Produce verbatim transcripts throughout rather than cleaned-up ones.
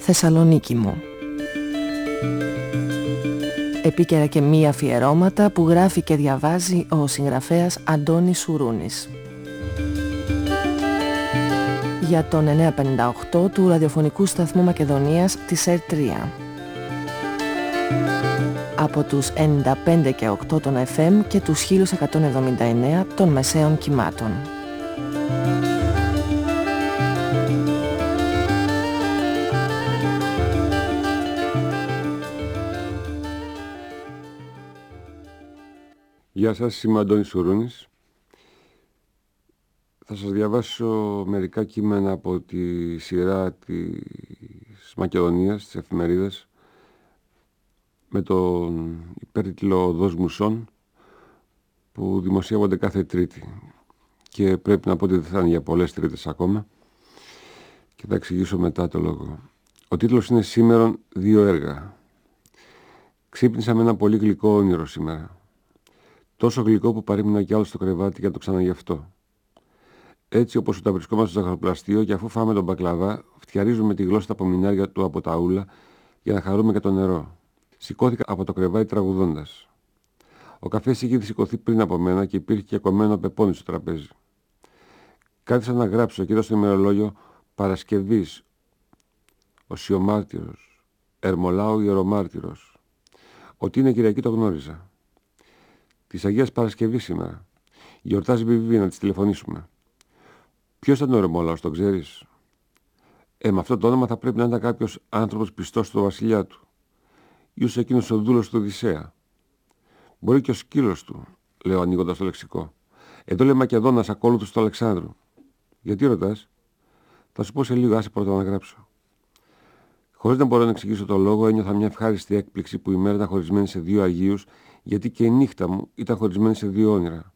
Θεσσαλονίκη μου. Επίκαιρα και μη αφιερώματα που γράφει και διαβάζει ο συγγραφέας Αντώνης Σουρούνης. Για τον εννιακόσια πενήντα οκτώ του ραδιοφωνικού σταθμού Μακεδονίας της ΕΡ τρία. Από τους ενενήντα πέντε και οκτώ των εφ εμ και τους χίλια εκατόν εβδομήντα εννέα των μεσαίων κυμάτων. Γεια σας, είμαι ο Αντώνης Σουρούνης. Θα σας διαβάσω μερικά κείμενα από τη σειρά της Μακεδονίας, της εφημερίδας, με τον υπέρτιτλο «Οδός Μουσών», που δημοσιεύονται κάθε Τρίτη. Και πρέπει να πω ότι δεν θα είναι για πολλές Τρίτες ακόμα. Και θα εξηγήσω μετά το λόγο. Ο τίτλος είναι «Σήμερον δύο έργα». Ξύπνησα με ένα πολύ γλυκό όνειρο σήμερα. Τόσο γλυκό που παρήμεινα κι άλλο στο κρεβάτι για να το ξαναγευτώ. Έτσι όπως όταν βρισκόμαστε στο ζαχαροπλαστείο και αφού φάμε τον μπακλαβά, φτιαρίζουμε τη γλώσσα τα πομινάρια του από τα ούλα για να χαρούμε και το νερό. Σηκώθηκα από το κρεβάτι τραγουδώντας. Ο καφές είχε σηκωθεί πριν από μένα και υπήρχε και κομμένο πεπόνι στο τραπέζι. Κάθισα να γράψω και είδα στο ημερολόγιο Παρασκευής, ο Σιωμάρτυρος, Ερμολάου Ιερομάρτυρος. Ότι είναι Κυριακή το γνώριζα. Της Αγίας Παρασκευής σήμερα. Γιορτάζει Βιβί, να της τηλεφωνήσουμε. Ποιος ήταν ο Ερμολάος, το ξέρεις? Ε, με αυτό το όνομα θα πρέπει να ήταν κάποιος άνθρωπος πιστός στο βασιλιά του. Ίσως εκείνος ο δούλος του Οδυσσέα. Μπορεί και ο σκύλος του, λέω ανοίγοντας το λεξικό. Εδώ λέει Μακεδόνας ακόλουθος του Αλεξάνδρου. Γιατί ρωτάς? Θα σου πω σε λίγο, άσε πρώτα να γράψω. Χωρίς να μπορώ να εξηγήσω το λόγο, ένιωθα μια ευχάριστη έκπληξη που η μέρα ήταν χωρισμένη σε δύο Αγίους, γιατί και η νύχτα μου ήταν χωρισμένη σε δύο όνειρα.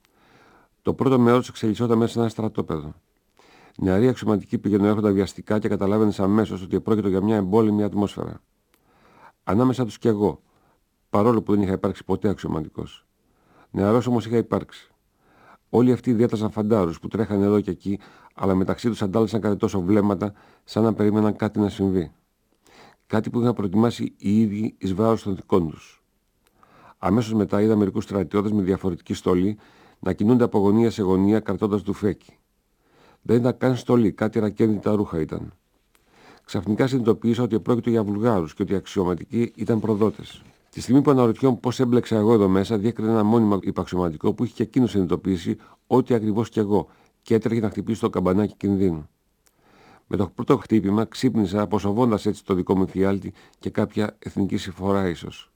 Το πρώτο μέρος εξελισσόταν μέσα σε ένα στρατόπεδο. Νεαροί αξιωματικοί πήγαιναν έρχονταν βιαστικά και καταλάβαινε αμέσως ότι επρόκειτο για μια εμπόλεμη ατμόσφαιρα. Ανάμεσα τους κι εγώ, παρόλο που δεν είχα υπάρξει ποτέ αξιωματικός. Νεαρός όμως είχα υπάρξει. Όλοι αυτοί διέταζαν φαντάρους που τρέχανε εδώ και εκεί, αλλά μεταξύ τους αντάλλασαν κάτι τόσο βλέμματα, σαν να περίμεναν κάτι να συμβεί. Κάτι που είχαν προετοιμάσει οι ίδιοι εις βάρος των δικών τους. Αμέσως μετά είδα μερικούς στρατιώτες με διαφορετική στολή να κινούνται από γωνία σε γωνία κρατώντας ντουφέκι. Δεν ήταν καν στολή, κάτι ρακένδυτα ρούχα ήταν. Ξαφνικά συνειδητοποίησα ότι πρόκειται για Βουλγάρους και ότι οι αξιωματικοί ήταν προδότες. Τη στιγμή που αναρωτιόμουν πώς έμπλεξα εγώ εδώ μέσα, διέκρινε ένα μόνιμο υπαξιωματικό που είχε και εκείνο συνειδητοποιήσει ότι ακριβώς κι εγώ και έτρεχε να χτυπήσει το καμπανάκι κινδύνου. Με το πρώτο χτύπημα ξύπνησα αποσοβώντας έτσι το δικό μου φιάλτη και κάποια εθνική συμφορά ίσως.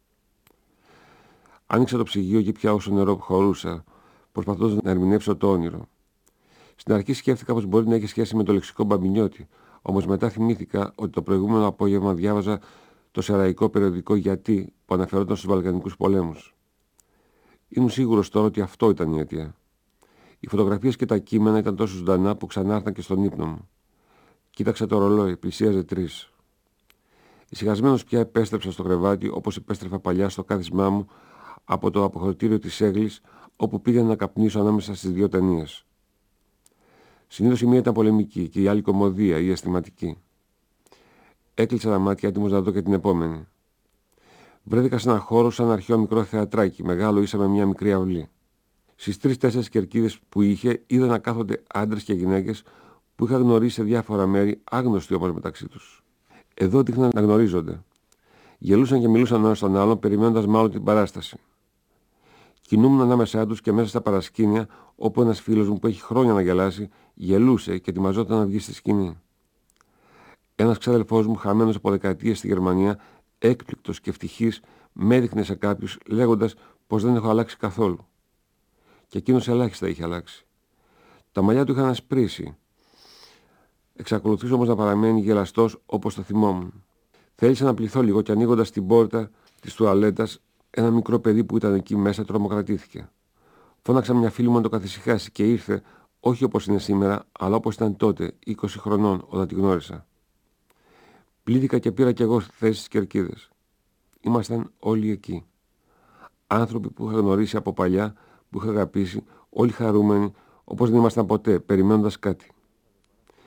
Άνοιξα το ψυγείο και πια όσο νερό χωρούσα, προσπαθώντας να ερμηνεύσω το όνειρο. Στην αρχή σκέφτηκα πως μπορεί να έχει σχέση με το λεξικό Μπαμπινιώτη, όμως μετά θυμήθηκα ότι το προηγούμενο απόγευμα διάβαζα το σεραϊκό περιοδικό «Γιατί» που αναφερόταν στους Βαλκανικούς πολέμους. Ήμουν σίγουρος τώρα ότι αυτό ήταν η αιτία. Οι φωτογραφίες και τα κείμενα ήταν τόσο ζωντανά που ξανάρθαν και στον ύπνο μου. Κοίταξα το ρολόι, πλησίαζε τρεις. Ησυχασμένος πια επέστρεψα στο κρεβάτι όπως επέστρεφα παλιά στο κάθισμά μου από το αποχωρητήριο της Έγλης, όπου πήγαινα να καπνίσω ανάμεσα στις δύο ταινίες. Συνήθως η μία ήταν πολεμική και η άλλη κωμωδία ή αισθηματική. Έκλεισα τα μάτια έτοιμος να δω και την επόμενη. Βρέθηκα σε ένα χώρο σαν αρχαίο μικρό θεατράκι, μεγάλο ίσα με μια μικρή αυλή. Στις τρεις-τέσσερις κερκίδες που είχε είδα να κάθονται άντρες και γυναίκες που είχα γνωρίσει σε διάφορα μέρη, άγνωστοι όμως μεταξύ τους. Εδώ δείχναν να γνωρίζονται. Γελούσαν και μιλούσαν ένας στον άλλον, περιμένοντας μάλλον την παράσταση. Κινούμουν ανάμεσά τους και μέσα στα παρασκήνια, όπου ένας φίλος μου που έχει χρόνια να γελάσει, γελούσε και ετοιμαζόταν να βγει στη σκηνή. Ένας ξάδελφός μου, χαμένος από δεκαετίες στη Γερμανία, έκπληκτος και ευτυχής, με έδειχνε σε κάποιους, λέγοντας πως δεν έχω αλλάξει καθόλου. Και εκείνος ελάχιστα είχε αλλάξει. Τα μαλλιά του είχαν ασπρίσει. Εξακολουθούσε όμως να παραμένει γελαστός όπως το θυμόμουν. Θέλησα να πληθώ λίγο και ανοίγοντας την πόρτα της τουαλέτας, ένα μικρό παιδί που ήταν εκεί μέσα τρομοκρατήθηκε. Φώναξα μια φίλη μου να το καθησυχάσει και ήρθε, όχι όπως είναι σήμερα, αλλά όπως ήταν τότε, είκοσι χρονών, όταν τη γνώρισα. Πλήθηκα και πήρα κι εγώ θέση στις κερκίδες. Ήμασταν όλοι εκεί. Άνθρωποι που είχα γνωρίσει από παλιά, που είχα αγαπήσει, όλοι χαρούμενοι, όπως δεν ήμασταν ποτέ, περιμένοντας κάτι.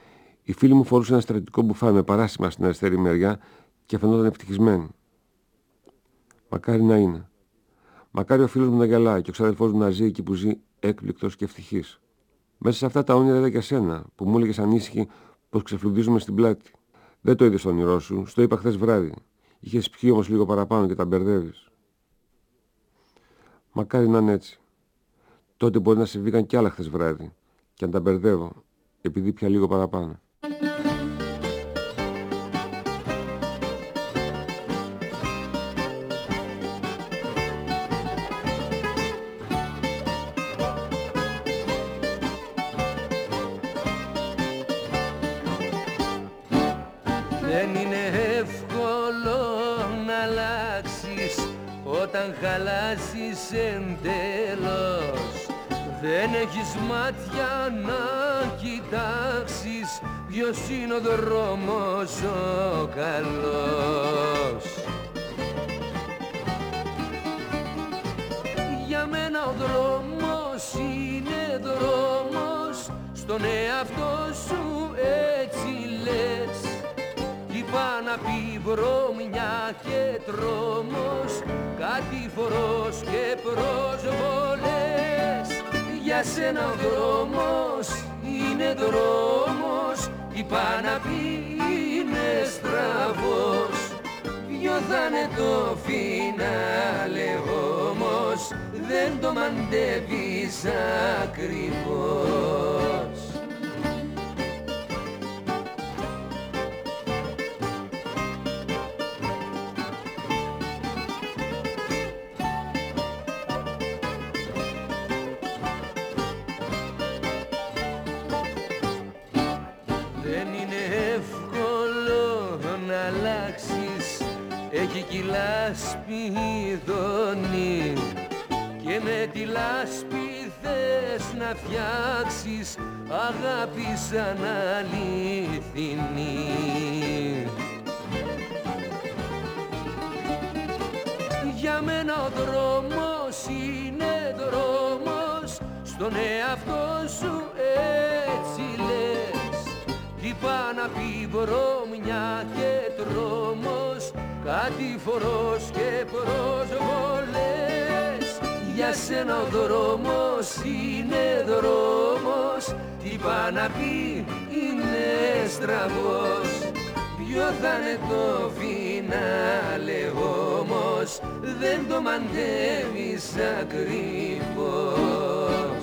Οι φίλοι μου φορούσαν ένα στρατιωτικό μπουφάν με παράσημα στην αριστερή μεριά και φαινόταν ευτυχισμένοι. Μακάρι να είναι. Μακάρι ο φίλος μου να γελάει και ο ξαδελφός μου να ζει εκεί που ζει, έκπληκτος και ευτυχής. Μέσα σε αυτά τα όνειρα είδα και σένα, που μου έλεγες ανήσυχη πως ξεφλουδίζουμε στην πλάτη. Δεν το είδες στο όνειρό σου, στο είπα χθες βράδυ. Είχες πιει όμως λίγο παραπάνω και τα μπερδεύεις. Μακάρι να είναι έτσι. Τότε μπορεί να συμβήκαν κι άλλα χθες βράδυ, και αν τα μπερδεύω, επειδή πια λίγο παραπάνω. Δεν είναι εύκολο να αλλάξεις όταν χαλάσεις εντελώς. Δεν έχεις μάτια να κοιτάξεις ποιος είναι ο δρόμος ο καλός. Για μένα ο δρόμος είναι δρόμος, στον εαυτό σου έτσι λες. Είπα να πει βρωμιά και τρόμος, κάτι φορός και προσβολές. Για σένα ο δρόμος είναι δρόμος, είπα να πει είναι στραβός. Ποιο θα είναι το φινάλε όμως, δεν το μαντεύεις ακριβώς. Έχει κι λάσπη ειδώνει και με τη λάσπη θες να φτιάξεις αγάπη σαν αληθινή. Για μένα ο δρόμος είναι δρόμος, στον εαυτό σου έτσι λες. Τι πά να πει βρωμιά και τρόμος, κάτι φορός και προσβολές. Για σένα ο δρόμος είναι δρόμος, τι πά να πει είναι στραβός. Ποιο θα είναι το φινάλε όμως, δεν το μαντεύεις ακριβώς.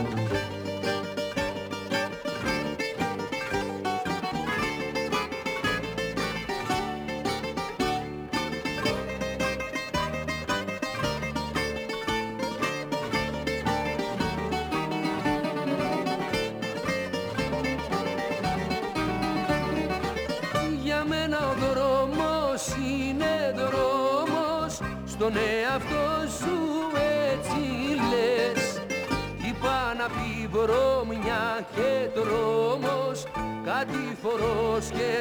Στον εαυτό σου έτσι λες. Είπα να πει βρωμιά και τρόμος, κάτι φορός και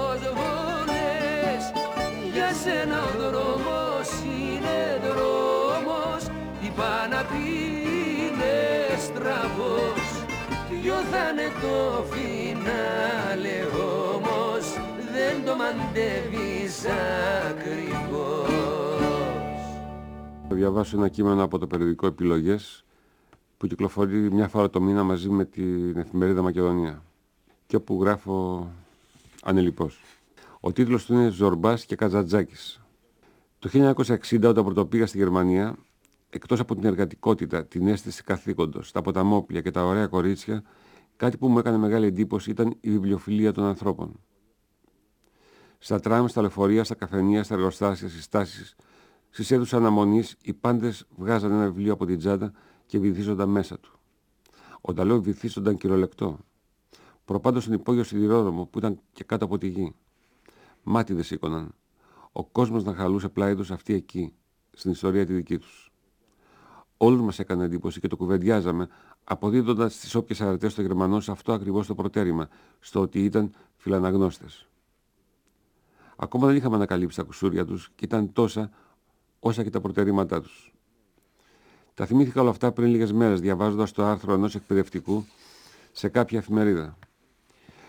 προσβολές. Για σένα ο δρόμος είναι δρόμος, είπα να πει είναι στραβός. Ποιο θα είναι το φινάλε όμως, δεν το μαντεύεις ακριβώς. Θα διαβάσω ένα κείμενο από το περιοδικό Επιλογές που κυκλοφορεί μια φορά το μήνα μαζί με την εφημερίδα Μακεδονία και όπου γράφω ανελιπώς. Ο τίτλος του είναι «Ζορμπάς και Κατζατζάκης». Το χίλια εννιακόσια εξήντα, όταν πρωτοπήγα στη Γερμανία, εκτός από την εργατικότητα, την αίσθηση καθήκοντος, τα ποταμόπλια και τα ωραία κορίτσια, κάτι που μου έκανε μεγάλη εντύπωση ήταν η βιβλιοφιλία των ανθρώπων. Στα τραμ, στα λεωφορεία, στα καφενεία, στα εργοστάσια, στις στάσεις, στις αίθουσες αναμονής, οι πάντες βγάζαν ένα βιβλίο από την τσάντα και βυθίζονταν μέσα του. Όταν λέω βυθίζονταν κυριολεκτό. Προπάντως στον υπόγειο σιδηρόδρομο που ήταν και κάτω από τη γη. Μάτι δεν σήκωναν. Ο κόσμος να χαλούσε πλάι τους αυτοί εκεί, στην ιστορία τη δική τους. Όλους μας έκανε εντύπωση και το κουβεντιάζαμε, αποδίδοντας στις όποιες αρετές των Γερμανών σε αυτό ακριβώς το προτέρημα, στο ότι ήταν φιλαναγνώστες. Ακόμα δεν είχαμε ανακαλύψει τα κουσούρια τους και ήταν τόσα όσα και τα προτερήματά τους. Τα θυμήθηκα όλα αυτά πριν λίγες μέρες, διαβάζοντας το άρθρο ενός εκπαιδευτικού σε κάποια εφημερίδα.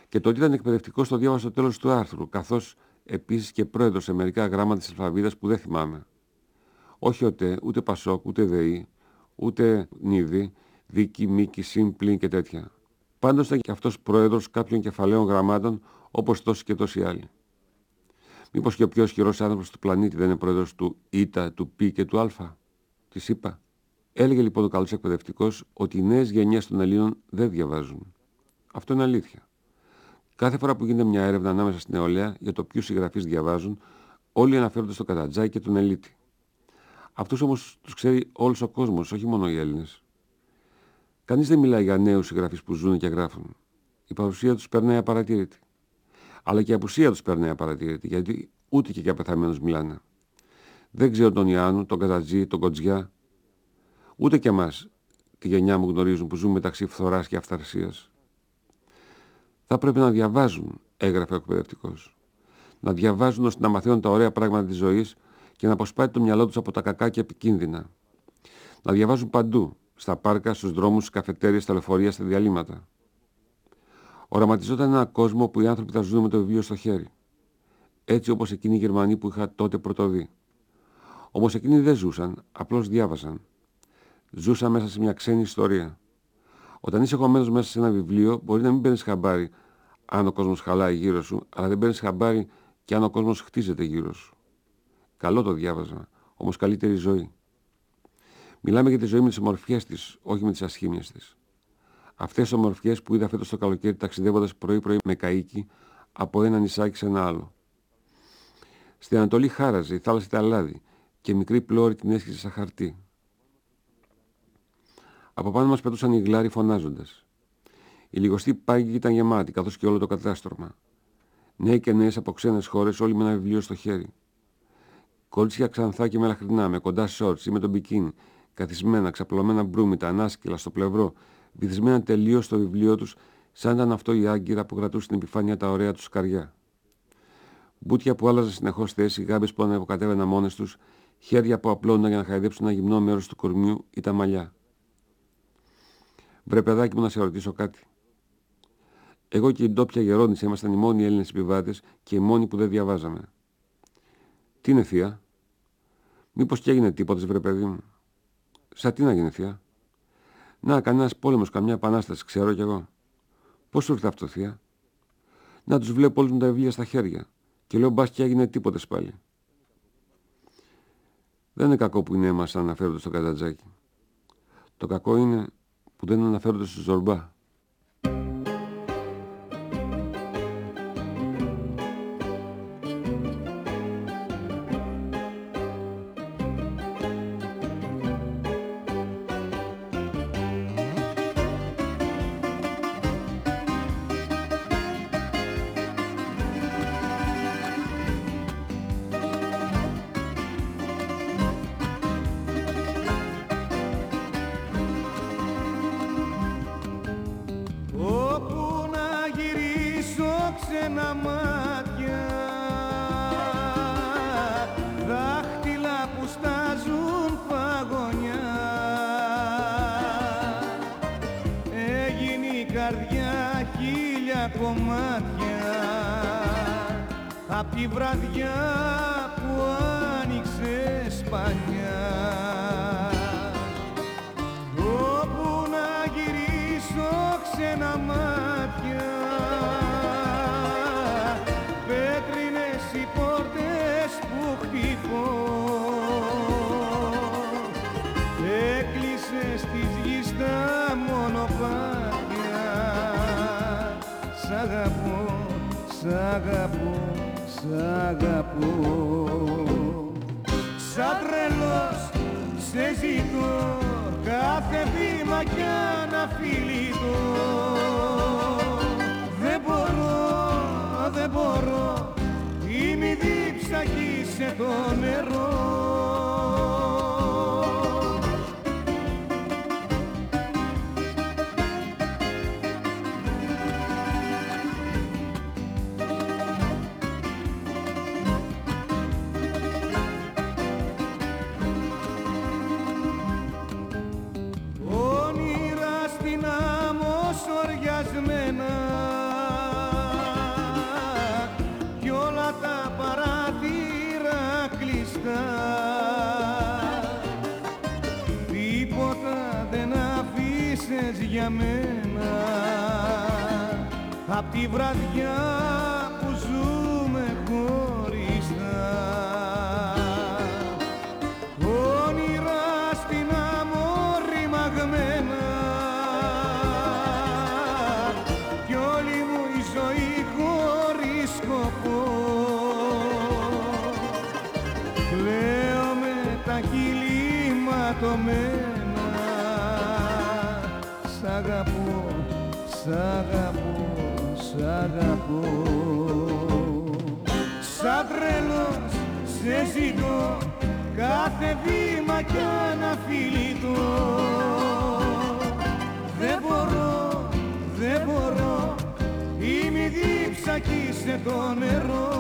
Και το ότι ήταν εκπαιδευτικός το διάβασα στο τέλος του άρθρου, καθώς επίσης και πρόεδρος σε μερικά γράμματα της αλφαβήτας που δεν θυμάμαι. Όχι ΟΤΕ, ούτε Πασόκ, ούτε ΔΕΗ, ούτε Νίδη, Δίκη, Μίκη, Συν, Πλην και τέτοια. Πάντως ήταν και αυτός πρόεδρος κάποιων κεφαλαίων γραμμάτων, όπως τόσοι και τόσοι άλλοι. Μήπως και ο πιο ισχυρός άνθρωπος του πλανήτη δεν είναι πρόεδρος του Ήτα, του Π και του Α, της ΗΠΑ. Έλεγε λοιπόν ο καλός εκπαιδευτικός ότι οι νέες γενιές των Ελλήνων δεν διαβάζουν. Αυτό είναι αλήθεια. Κάθε φορά που γίνεται μια έρευνα ανάμεσα στην νεολαία για το ποιους συγγραφείς διαβάζουν, όλοι αναφέρονται στο Καρατζάκη και τον Ελίτη. Αυτούς όμως τους ξέρει όλος ο κόσμος, όχι μόνο οι Έλληνες. Κανείς δεν μιλάει για νέους συγγραφείς που ζουν και γράφουν. Η παρουσία τους περνάει απαρατήρητη. Αλλά και η απουσία τους περνάει απαρατήρητη, γιατί ούτε και για πεθαμένους μιλάνε. Δεν ξέρω τον Ιάννου, τον Κατατζή, τον Κοντζιά. Ούτε και εμάς, τη γενιά μου γνωρίζουν που ζουν μεταξύ φθοράς και αυθαρσίας. Θα πρέπει να διαβάζουν, έγραφε ο εκπαιδευτικός. Να διαβάζουν ώστε να μαθαίνουν τα ωραία πράγματα της ζωής και να αποσπάει το μυαλό τους από τα κακά και επικίνδυνα. Να διαβάζουν παντού, στα πάρκα, στους δρόμους, στις καφετέριες, στα λεωφορεία, στα διαλύματα. Οραματιζόταν ένα κόσμο που οι άνθρωποι θα ζουν με το βιβλίο στο χέρι. Έτσι όπως εκείνοι οι Γερμανοί που είχα τότε πρωτοδεί. Όμως εκείνοι δεν ζούσαν, απλώς διάβαζαν. Ζούσαν μέσα σε μια ξένη ιστορία. Όταν είσαι χωμένος μέσα σε ένα βιβλίο, μπορεί να μην παίρνεις χαμπάρι αν ο κόσμος χαλάει γύρω σου, αλλά δεν παίρνεις χαμπάρι και αν ο κόσμος χτίζεται γύρω σου. Καλό το διάβαζα, όμως καλύτερη ζωή. Μιλάμε για τη ζωή με τις ομορφιές της, όχι με τις ασχήμιες της. Αυτές τις ομορφιές που είδα φέτος το καλοκαίρι ταξιδεύοντας πρωί-πρωί με καΐκι από ένα νησάκι σε ένα άλλο. Στην Ανατολή χάραζε, η θάλασσα ήταν λάδι και μικρή πλώρη την έσχιζε σαν χαρτί. Από πάνω μας πετούσαν οι γλάροι φωνάζοντας. Η λιγοστή πάγη ήταν γεμάτη, καθώς και όλο το κατάστρωμα. Νέοι και νέες από ξένες χώρες, όλοι με ένα βιβλίο στο χέρι. Κορίτσια ξανθά και μελαχρινά, με κοντά σόρτς ή με τον μπικίνι, καθισμένα, ξαπλωμένα μπρούμητα, ανάσκυλα στο πλευρό, βυθισμένα τελείως στο βιβλίο τους, σαν ήταν αυτό η άγκυρα που κρατούσε στην επιφάνεια τα ωραία τους σκαριά. Μπούτια που άλλαζαν συνεχώς θέση, γάμπες που ανεβοκατέβαιναν μόνες τους, χέρια που απλώναν για να χαϊδέψουν ένα γυμνό μέρος του κορμιού ή τα μαλλιά. Βρε παιδάκι μου, να σε ρωτήσω κάτι. Εγώ και η ντόπια γερόντισσα ήμασταν οι μόνοι Έλληνες επιβάτες και οι μόνοι που δεν διαβάζαμε. Τι είναι, θεία? Μήπως και έγινε τίποτα, βρε παιδί μου? Σαν τι να γίνει, θεία? Να, κανένας πόλεμος, καμιά επανάσταση, ξέρω κι εγώ. Πώς σου ήρθε αυτό, θεία? Να, τους βλέπω όλους με τα βιβλία στα χέρια και λέω μπας και έγινε τίποτε πάλι. Δεν είναι κακό που οι νέοι μας αναφέρονται στο Καρατζάκη. Το κακό είναι που δεν αναφέρονται στο Ζορμπά. ξένα μάτια, δάχτυλα που στάζουν παγωνιά. Έγινε η καρδιά χίλια κομμάτια απ' τη βραδιά που άνοιξε σπανιά. Όπου να γυρίσω ξένα μάτια, πέτρινες οι πόρτες που χτυπώ, έκλεισες της γης τα μονοπάτια. Σ' αγαπώ, σ' αγαπώ, σ' αγαπώ. Σαν τρελός σε ζητώ, κάθε βήμα κι αναφιλητώ. Δεν μπορώ, δεν μπορώ, είμαι η δίψα κι είσαι το νερό. Όνειρα στην άμμο σοριασμένα, ζήσες για μένα απ' τη βραδιά που ζούμε χωριστά. Όνειρα στην άμμο ρημαγμένα κι όλη μου η ζωή χωρίς σκοπό. Κλαίω με τα χείλη ματωμένα, σ' αγαπώ, σ' αγαπώ, σ' αγαπώ. Σαν τρελός σε ζητώ κάθε βήμα κι αναφιλητώ. Δεν μπορώ, δεν μπορώ, είμαι δίψα κι σε το νερό.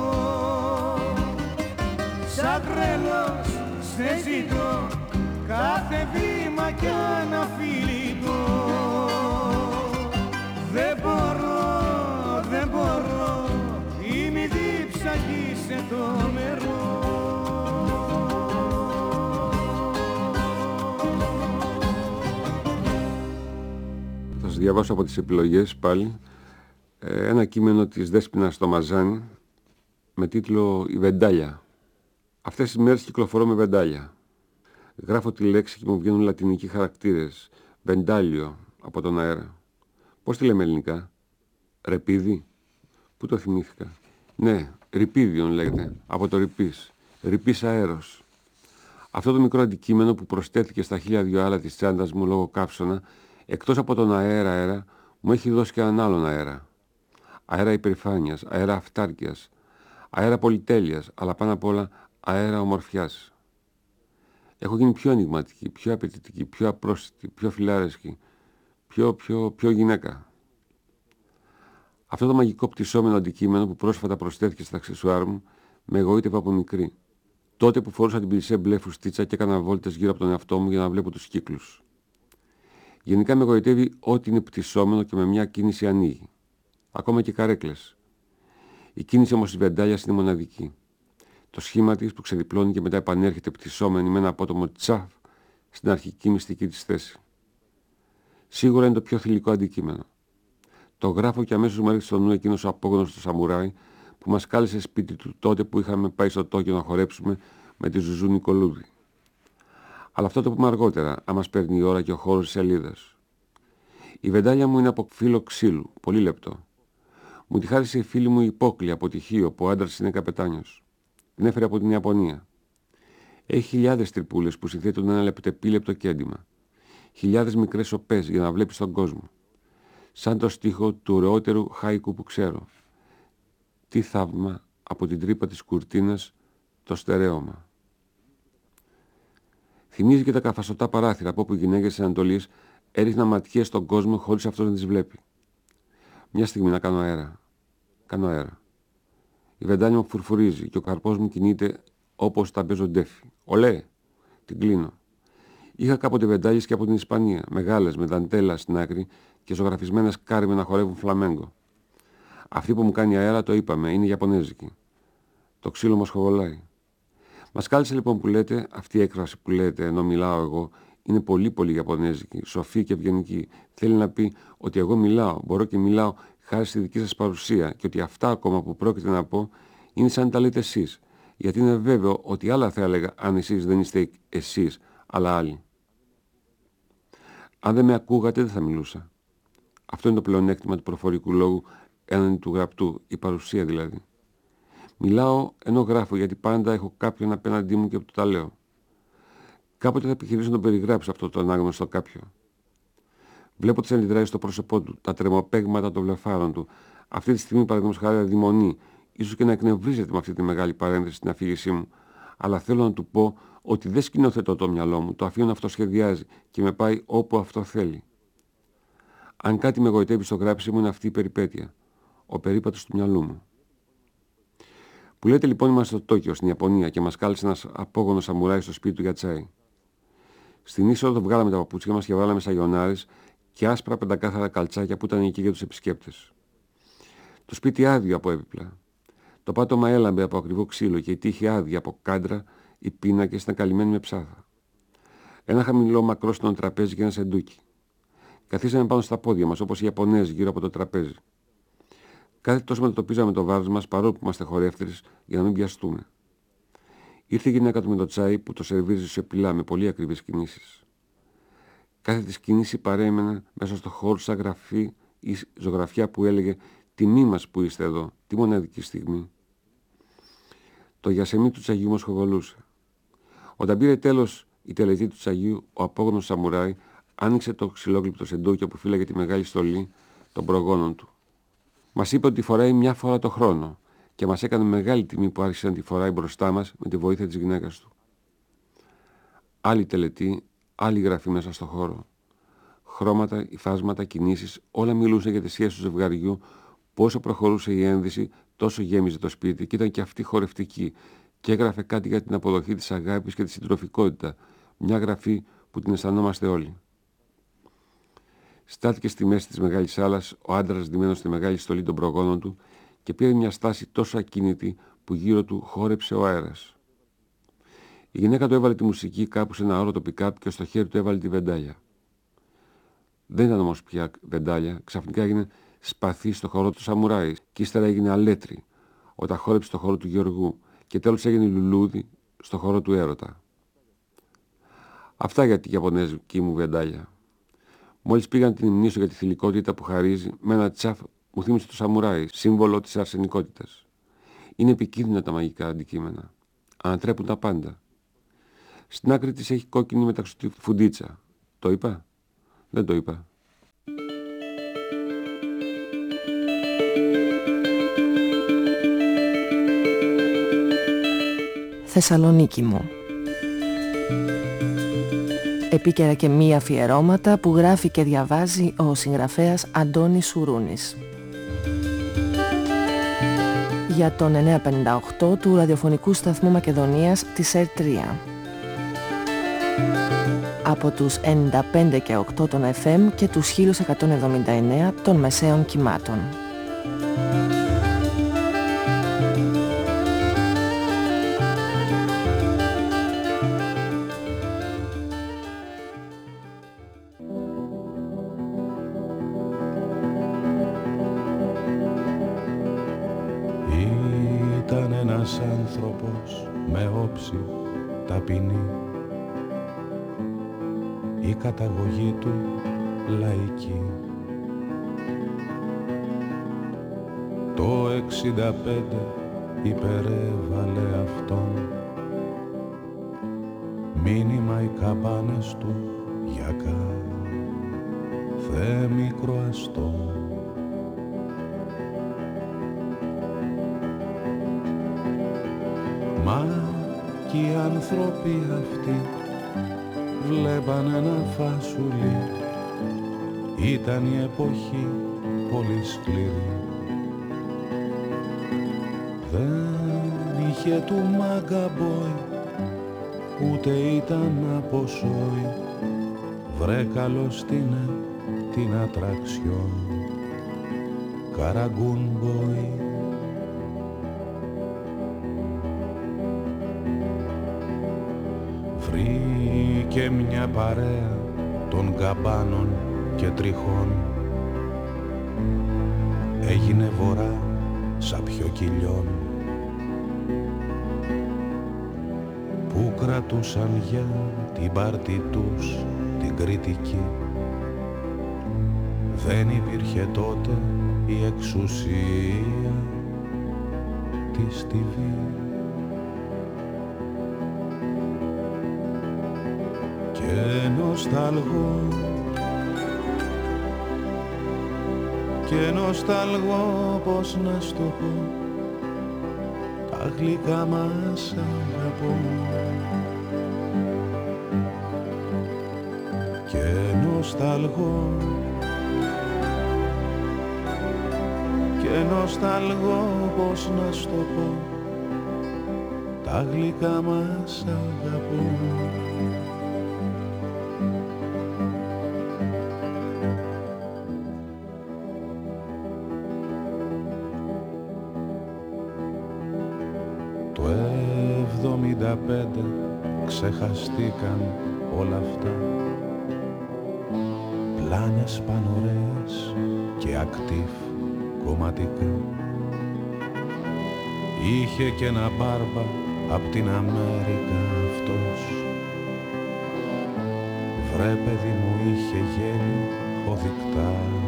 Σαν τρελός σε ζητώ κάθε βήμα κι αναφιλητώ. Δεν μπορώ, δεν μπορώ, είμαι δίψα κι σε το νερό. Θα σας διαβάσω από τις επιλογές πάλι ένα κείμενο της Δέσποινας στο Μαζάνι με τίτλο «Η Βεντάλια». Αυτές τις μέρες κυκλοφορώ με βεντάλια. Γράφω τη λέξη και μου βγαίνουν λατινικοί χαρακτήρες. Βεντάλιο από τον αέρα. Πώς τη λέμε ελληνικά? Ρεπίδι. Πού το θυμήθηκα? Ναι, ρηπίδιον λέγεται. Από το ρηπής. Ρηπής αέρος. Αυτό το μικρό αντικείμενο που προσθέθηκε στα χίλια δυο άλλα της τσάντας μου λόγω καύσωνα, εκτός από τον αέρα αέρα, μου έχει δώσει και έναν άλλον αέρα. Αέρα υπερηφάνειας, αέρα αυτάρκειας, αέρα πολυτέλειας, αλλά πάνω απ' όλα αέρα ομορφιάς. Έχω γίνει πιο ανοιγματική, πιο απαιτητική, πιο απρόσιτη, πιο φιλάρεσκη, πιο, πιο, πιο γυναίκα. Αυτό το μαγικό πτυσσόμενο αντικείμενο που πρόσφατα προσθέθηκε στα αξεσουάρ μου με εγωίτευε από μικρή. Τότε που φορούσα την πλισέ μπλε φουστίτσα και έκανα βόλτες γύρω από τον εαυτό μου για να βλέπω τους κύκλους. Γενικά με εγωιτεύει ό,τι είναι πτυσσόμενο και με μια κίνηση ανοίγει. Ακόμα και καρέκλες. Η κίνηση όμως της βεντάλιας είναι μοναδική. Το σχήμα της που ξεδιπλώνει και μετά επανέρχεται πτυσσόμενη με ένα απότομο τσαφ στην αρχική μυστική της θέση. Σίγουρα είναι το πιο θηλυκό αντικείμενο. Το γράφω και αμέσως μου έρχεται στο νου εκείνος ο απόγονος σαμουράι που μας κάλεσε σπίτι του τότε που είχαμε πάει στο Τόκιο να χορέψουμε με τη Ζουζού Νικολούδη. Αλλά αυτό το πούμε αργότερα, αν μας παίρνει η ώρα και ο χώρος της σελίδας. Η βεντάλια μου είναι από φύλλο ξύλου, πολύ λεπτό. Μου τη χάρισε η φίλη μου η Υπόκλη από τυχείο που ο άντρας είναι καπετάνιος. Την έφερε από την Ιαπωνία. Έχει χιλιάδες τρυπούλες που συνθέτουν ένα λεπτεπίλεπτο κέντημα. Χιλιάδες μικρές σοπές για να βλέπεις τον κόσμο. Σαν το στίχο του ωραιότερου χάικου που ξέρω. Τι θαύμα από την τρύπα της κουρτίνας το στερέωμα. Θυμίζει και τα καφασωτά παράθυρα από όπου οι γυναίκες της Ανατολής έριχναν ματιές στον κόσμο χωρίς αυτός να τις βλέπει. Μια στιγμή να κάνω αέρα. Κάνω αέρα. Η βεντάλια μου φουρφουρίζει και ο καρπός μου κινείται όπως τα παίζω ντέφι. Ολέ! Την κλείνω. Είχα κάποτε βεντάλιες και από την Ισπανία, μεγάλες με δαντέλα στην άκρη και ζωγραφισμένες κάρμοι να χορεύουν φλαμέγκο. Αυτή που μου κάνει αέρα, το είπαμε, είναι Ιαπωνέζικη. Το ξύλο μας χοβολάει. Μας κάλεσε λοιπόν που λέτε, αυτή η έκφραση που λέτε ενώ μιλάω εγώ, είναι πολύ πολύ Ιαπωνέζικη, σοφή και ευγενική. Θέλει να πει ότι εγώ μιλάω, μπορώ και μιλάω χάρη στη δική σας παρουσία και ότι αυτά ακόμα που πρόκειται να πω είναι σαν να τα λέτε εσείς. Γιατί είναι βέβαιο ότι άλλα θα έλεγα αν εσείς δεν είστε εσείς, αλλά άλλοι. Αν δεν με ακούγατε δεν θα μιλούσα. Αυτό είναι το πλεονέκτημα του προφορικού λόγου έναντι του γραπτού, η παρουσία δηλαδή. Μιλάω ενώ γράφω γιατί πάντα έχω κάποιον απέναντί μου και που τα λέω. Κάποτε θα επιχειρήσω να τον περιγράψω αυτό το ανάγνωστο κάποιο. Βλέπω τις αντιδράσεις στο πρόσωπό του, τα τρεμοπαίγματα των βλεφάρων του. Αυτή τη στιγμή, παραδείγματος χάρη, αδειμονεί, ίσως και να εκνευρίζεται με αυτή τη μεγάλη παρένθεση στην αφήγησή μου. Αλλά θέλω να του πω ότι δεν σκηνοθετώ το μυαλό μου, το αφήνω να αυτό σχεδιάζει και με πάει όπου αυτό θέλει. Αν κάτι με εγωιτεύει στο γράψιμο είναι αυτή η περιπέτεια, ο περίπατος του μυαλού μου. Που λέτε λοιπόν είμαστε στο Τόκιο, στην Ιαπωνία και μας κάλεσε ένας απόγονος σαμουράι στο σπίτι του για τσάι. Στην είσοδο βγάλαμε τα παπούτσια μας και βάλαμε σαγιονάρες και άσπρα πεντακάθαρα καλτσάκια που ήταν εκεί για τους επισκέπτες. Το σπίτι άδειο από έπιπλα. Το πάτωμα έλαμπε από ακριβό ξύλο και η τύχη άδεια από κάντρα, οι πίνακες ήταν καλυμμένοι με ψάθα. Ένα χαμηλό μακρόστινο τραπέζι και ένα σεντούκι. Καθίσαμε πάνω στα πόδια μας, όπως οι Ιαπωνέζοι γύρω από το τραπέζι. Κάθε τόσο μετατοπίζαμε το βάρος μας, παρόλο που είμαστε χορεύτρες, για να μην πιαστούμε. Ήρθε η γυναίκα του με το τσάι που το σερβίριζε σιωπηλά με πολύ ακριβείς κινήσεις. Κάθε της κίνηση παρέμενε μέσα στο χώρο σαν γραφή ή ζωγραφιά που έλεγε «Τιμή μας που είστε εδώ, τι μοναδική στιγμή». Το γιασεμί του τσαγιού μας χοβολούσε. Όταν πήρε τέλος η τελετή του τσαγιού, ο απόγονος σαμουράι άνοιξε το ξυλόγλυπτο σεντούκιο που φύλαγε τη μεγάλη στολή των προγόνων του. Μας είπε ότι τη φοράει μια φορά το χρόνο και μας έκανε μεγάλη τιμή που άρχισε να τη φοράει μπροστά μας με τη βοήθεια της γυναίκας του. Άλλη τελετή, άλλη γραφή μέσα στο χώρο. Χρώματα, υφάσματα, κινήσεις, όλα μιλούσαν για τη σχέση του ζευγαριού. Πόσο προχωρούσε η ένδυση, τόσο γέμιζε το σπίτι και ήταν και αυτή χορευτική και έγραφε κάτι για την αποδοχή της αγάπης και τη συντροφικότητα, μια γραφή που την αισθανόμαστε όλοι. Στάθηκε στη μέση της μεγάλης σάλας, ο άντρας ντυμένος στη μεγάλη στολή των προγόνων του και πήρε μια στάση τόσο ακίνητη που γύρω του χόρεψε ο αέρας. Η γυναίκα του έβαλε τη μουσική κάπου σε ένα όρο πικάπ και στο χέρι του έβαλε τη βεντάλια. Δεν ήταν όμως πια βεντάλια, ξαφνικά έγινε σπαθί στο χώρο του σαμουράι και ύστερα έγινε αλέτρι όταν χόρεψε στο χώρο του Γεωργού και τέλος έγινε λουλούδι στο χώρο του έρωτα. Αυτά για την Ιαπωνέζικη μου βεντάλια. Μόλις πήγαν την υμνήσω για τη θηλυκότητα που χαρίζει, με ένα τσαφ μου θύμισε το σαμουράι, σύμβολο της αρσενικότητας. Είναι επικίνδυνα τα μαγικά αντικείμενα. Ανατρέπουν τα πάντα. Στην άκρη της έχει κόκκινη μεταξωτή φουντίτσα. Το είπα? Δεν το είπα. Θεσσαλονίκη μου. Επίκαιρα και μη αφιερώματα που γράφει και διαβάζει ο συγγραφέας Αντώνης Σουρούνης. Για τον εννιακόσια πενήντα οκτώ του ραδιοφωνικού σταθμού Μακεδονίας της ΕΡ τρία. Από τους ενενήντα πέντε και οκτώ των εφ εμ και τους χίλια εκατόν εβδομήντα εννέα των μεσαίων κυμάτων. Ήταν ένας άνθρωπος με όψη ταπεινή, η καταγωγή του λαϊκή. Το εξήντα πέντε υπερέβαλε αυτόν, μήνυμα οι καμπάνες του για κάθε μικρό αστό. Μα κι οι άνθρωποι αυτοί βλέπαν ένα φασουλί, ήταν η εποχή πολύ σκληρή. Δεν είχε του μαγκαμπόι, ούτε ήταν από σόι, βρε καλωστήνε την ατραξιόν, καραγκούν μπόι. Βρήκε μια παρέα των καμπάνων και τριχών, έγινε βορρά σαπιο κυλιών, που κρατούσαν για την πάρτη τους την κριτική. Δεν υπήρχε τότε η εξουσία της τι βι. Και νοσταλγώ, και νοσταλγώ, πώς να στο πω, τα γλυκά μας αγαπώ. Και νοσταλγώ, και νοσταλγώ, πώς να στο πω, τα γλυκά μας αγαπώ. εβδομήντα πέντε ξεχαστήκαν όλα αυτά, πλάνες πανωρές και ακτίφ κομματικά. Είχε και ένα μπάρμπα απ' την Αμέρικα αυτός. Βρε παιδί μου είχε γέλιο οδικτά